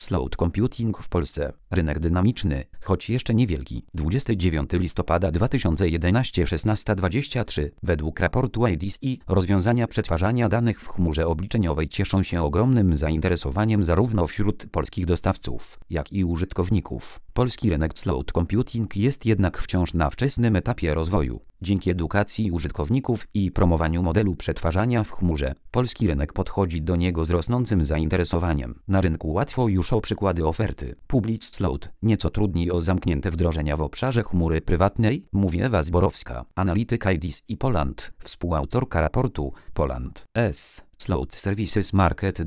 Cloud computing w Polsce. Rynek dynamiczny, choć jeszcze niewielki. 29 listopada 2011 16:23. Według raportu IDC rozwiązania przetwarzania danych w chmurze obliczeniowej cieszą się ogromnym zainteresowaniem zarówno wśród polskich dostawców, jak i użytkowników. Polski rynek cloud computing jest jednak wciąż na wczesnym etapie rozwoju. Dzięki edukacji użytkowników i promowaniu modelu przetwarzania w chmurze, polski rynek podchodzi do niego z rosnącym zainteresowaniem. Na rynku łatwo już o przykłady oferty. Public Cloud, nieco trudniej o zamknięte wdrożenia w obszarze chmury prywatnej, mówi Ewa Zborowska, analityk IDC i Poland, współautorka raportu Poland S. Cloud Services Market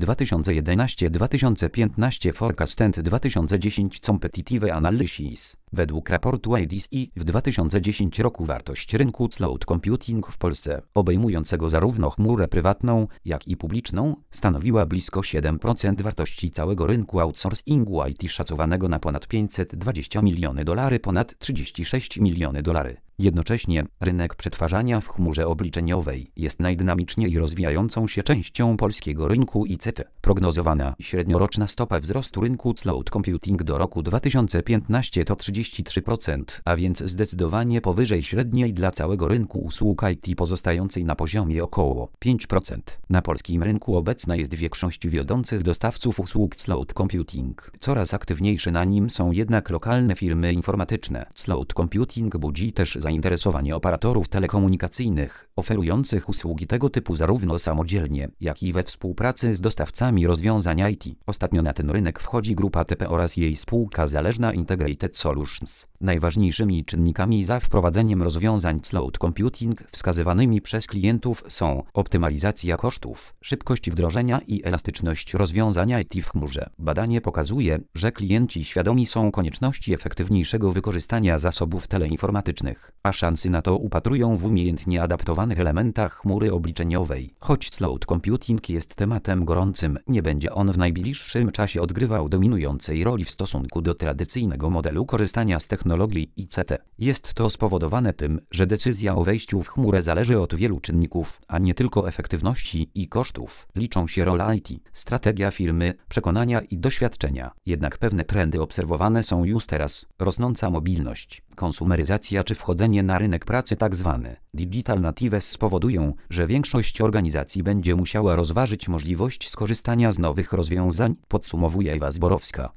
2011-2015 Forecast and 2010 Competitive Analysis. Według raportu IDC w 2010 roku wartość rynku cloud computing w Polsce, obejmującego zarówno chmurę prywatną, jak i publiczną, stanowiła blisko 7% wartości całego rynku outsourcingu IT szacowanego na ponad $520 miliony, ponad $36 miliony. Jednocześnie rynek przetwarzania w chmurze obliczeniowej jest najdynamiczniej rozwijającą się częścią polskiego rynku ICT. Prognozowana średnioroczna stopa wzrostu rynku cloud computing do roku 2015 to 33%, a więc zdecydowanie powyżej średniej dla całego rynku usług IT pozostającej na poziomie około 5%. Na polskim rynku obecna jest większość wiodących dostawców usług cloud computing. Coraz aktywniejsze na nim są jednak lokalne firmy informatyczne. Cloud computing budzi też zainteresowanie operatorów telekomunikacyjnych, oferujących usługi tego typu zarówno samodzielnie, jak i we współpracy z dostawcami rozwiązań IT. Ostatnio na ten rynek wchodzi Grupa TP oraz jej spółka zależna Integrated Solutions. Najważniejszymi czynnikami za wprowadzeniem rozwiązań cloud computing wskazywanymi przez klientów są optymalizacja kosztów, szybkość wdrożenia i elastyczność rozwiązania IT w chmurze. Badanie pokazuje, że klienci świadomi są konieczności efektywniejszego wykorzystania zasobów teleinformatycznych, a szansy na to upatrują w umiejętnie adaptowanych elementach chmury obliczeniowej. Choć cloud computing jest tematem gorącym, nie będzie on w najbliższym czasie odgrywał dominującej roli w stosunku do tradycyjnego modelu korzystania z technologii ICT. Jest to spowodowane tym, że decyzja o wejściu w chmurę zależy od wielu czynników, a nie tylko efektywności i kosztów. Liczą się rola IT, strategia firmy, przekonania i doświadczenia. Jednak pewne trendy obserwowane są już teraz. Rosnąca mobilność, konsumeryzacja czy wchodzenie na rynek pracy tzw. digital natives spowodują, że większość organizacji będzie musiała rozważyć możliwość skorzystania z nowych rozwiązań, podsumowuje Ewa Zborowska.